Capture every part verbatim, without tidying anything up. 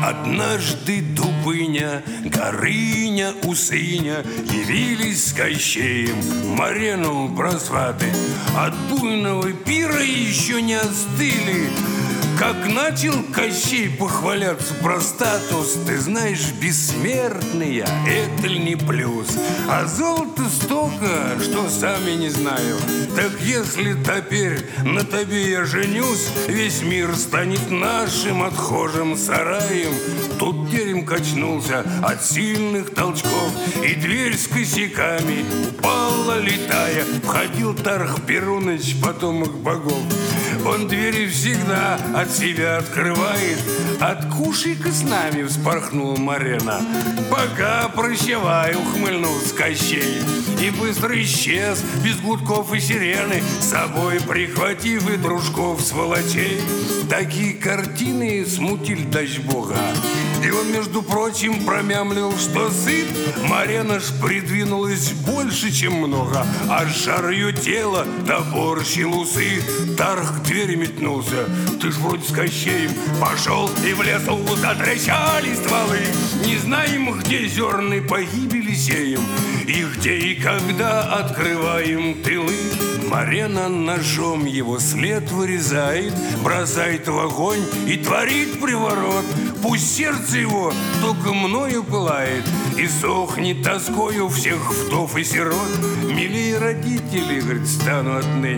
Однажды Дубыня, Горыня, Усыня явились с Кощеем Марену просваты. От буйного пира еще не остыли, как начал Кощей похваляться про статус. Ты знаешь, бессмертный я, это ли не плюс? А золота столько, что сам я не знаю. Так если теперь на тебе я женюсь, весь мир станет нашим отхожим сараем. Тут терем качнулся от сильных толчков, и дверь с косяками упала, летая. Входил Тарх Перуныч, потомок богов. Он двери всегда от себя открывает. Откушай-ка с нами, вспорхнула Марена. Пока прощавай, ухмыльнулся Кощей, и быстро исчез, без гудков и сирены, с собой прихватив и дружков сволочей. Такие картины смутили, дач бога. И он, между прочим, промямлил, что сыт. Марена ж придвинулась больше, чем много, а жар ее тела топорщил усы. Тарх к двери метнулся. Ты ж вроде с Кощеем. Пошел и в лесу затрещали стволы. Не знаем, где зерны погибели сеем, и где и когда открываем тылы. Марена ножом его след вырезает, бросает в огонь и творит приворот. Пусть сердце его только мною пылает, и сохнет тоскою всех вдов и сирот. Милее родители, говорит, стану отныне,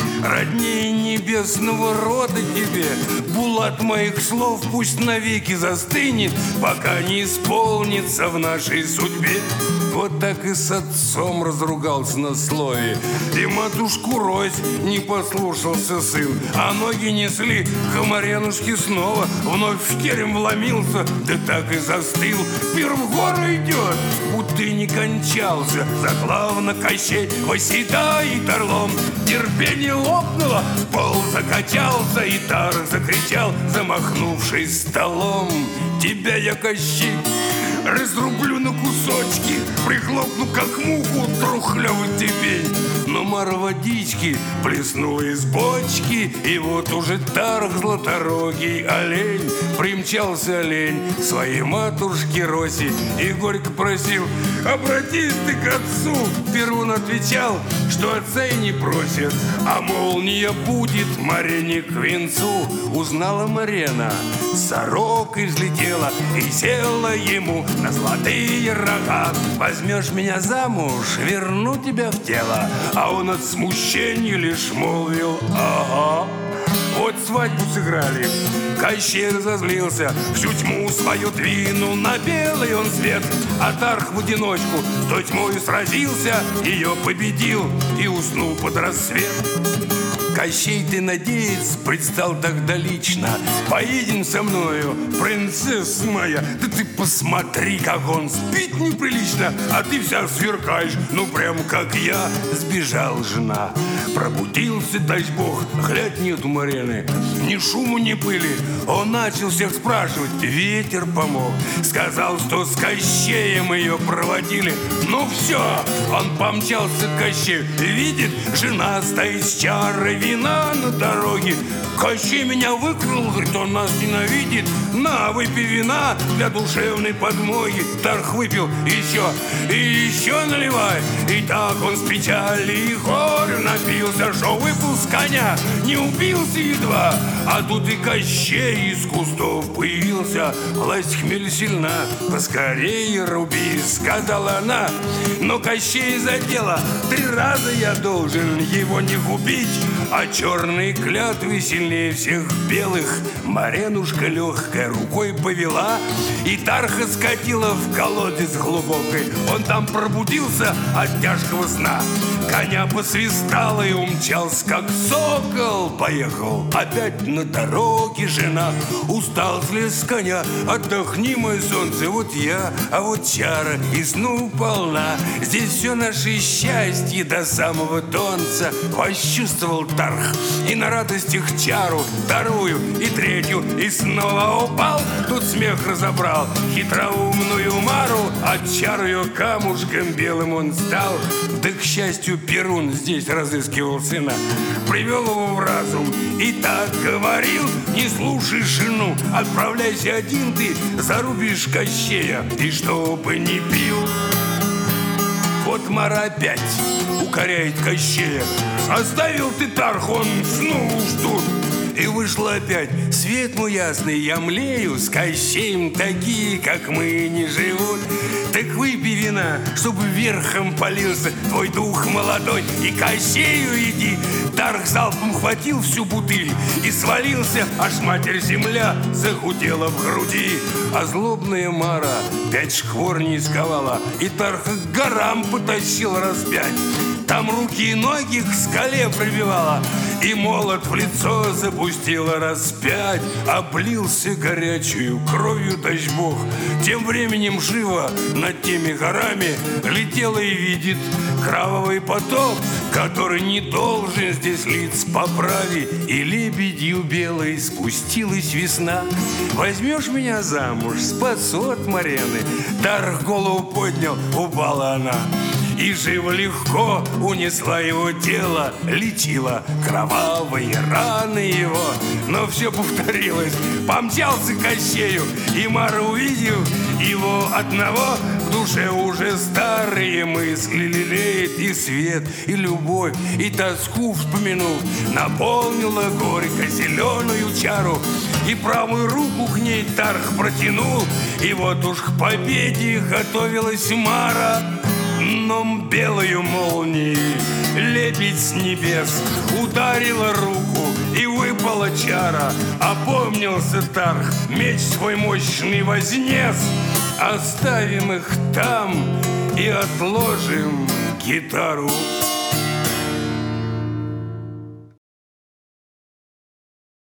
роднее небесного рода тебе. Булат моих слов пусть навеки застынет, пока не исполнится в нашей судьбе. Вот так и с отцом разругался на слове, и матушку Рось не послушался сын. А ноги несли к Маренушке снова. Вновь в терем вломился, да так и застыл. Пир в гору идет, будто и не кончался. Заглавно Кощей восседает орлом. Терпение лопнуло, пол закачался, и Тарх закричал, замахнувшись столом: тебя я, Кощей, разрублю на кусочки, прихлопну, как муху, трухлявый тебень. Но мар водички плеснула из бочки, и вот уже Тарх, златорогий олень. Примчался олень к своей матушке Росе и горько просил: обратись ты к отцу. Перун отвечал, что отца и не просит, а молния будет Марене к венцу. Узнала Марена, сорокой взлетела и села ему на золотые рога. Возьмешь меня замуж, верну тебя в тело. А он от смущения лишь молвил: ага. Вот свадьбу сыграли, Кощей разозлился, всю тьму свою двинул на белый он свет. А Тарх в одиночку с той тьмою сразился, ее победил и уснул под рассвет. Кощей, ты, надеясь, предстал тогда лично: поедем со мною, принцесса моя. Да ты посмотри, как он спит неприлично, а ты вся сверкаешь, ну прям как я. Сбежал жена, пробудился, дай бог, глядь, нету Марены, ни шуму, ни пыли. Он начал всех спрашивать, ветер помог, сказал, что с Кощеем ее проводили. Ну все, он помчался к Кощею, видит, жена стоит с чарой вина на дороге. Кощей меня выкрал, говорит, он нас ненавидит. На, выпей вина для душевной подмоги. Тарх выпил еще и еще наливай. И так он с печали и горю напился, что выпал с коня, не убился едва. А тут и Кощей из кустов появился. Власть хмель сильна, поскорее руби, сказала она. Но Кощей задела, три раза я должен его не губить. А черные клятвы сильнее всех белых. Маренушка легкой рукой повела, и Тарха скатила в колодец глубокой. Он там пробудился от тяжкого сна, коня посвистала и умчался, как сокол. Поехал опять на дороге жена. Устал, слез с коня, отдохни, мое солнце. Вот я, а вот чара, и сну полна. Здесь все наше счастье до самого донца. Почувствовал Тарх и на радостях чару, вторую и третью, и снова упал. Тут смех разобрал хитроумную Мару, от чар ее камушком белым он стал. Да, к счастью, ночью Перун здесь разыскивал сына, привел его в разум и так говорил: не слушай жену, отправляйся один ты, зарубишь Кощея, и чтобы не пил. Вот Мара опять укоряет Кощея: оставил ты Тарх, он снова уж тут. И вышло опять: свет мой ясный, я млею, с Кощеем такие, как мы, не живут. Так выпей вина, чтобы верхом полился твой дух молодой, и Кощею иди. Тарх залпом хватил всю бутыль и свалился, аж матерь земля захудела в груди. А злобная Мара пять шквор не сковала, и Тарха к горам потащил распять. Там руки и ноги к скале пробивала, и молот в лицо запустила раз пять. Облился горячую кровью, дач Бог. Тем временем живо над теми горами летела и видит кровавый поток, который не должен здесь литься по праве. И лебедью белой спустилась весна. Возьмешь меня замуж, спасу от Марены. Тарх голову поднял, упала она, и живо легко унесла его тело, лечила кровавые раны его. Но все повторилось, помчался к Кощею, и Мара, увидев его одного, в душе уже старые мысли лелеет, и свет, и любовь, и тоску вспомянув, наполнила горько зеленую чару, и правую руку к ней Тарх протянул, и вот уж к победе готовилась Мара. Но белою молнией лебедь с небес ударила руку, и выпала чара. Опомнился Тарх, меч свой мощный вознес. Оставим их там и отложим гитару.